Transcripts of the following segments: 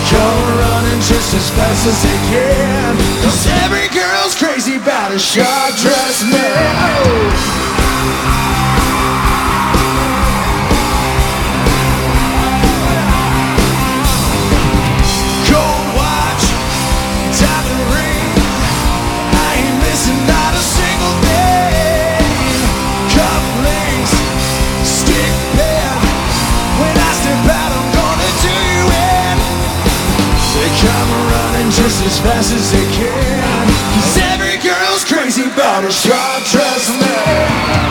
come running just as fast as they can, 'cause every girl's crazy about a short-dressed man. Oh. Come running just as fast as they can, 'cause every girl's crazy about a short-dressed man.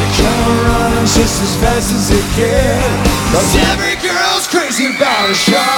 Just as fast as it can, 'cause every girl's crazy about a shot.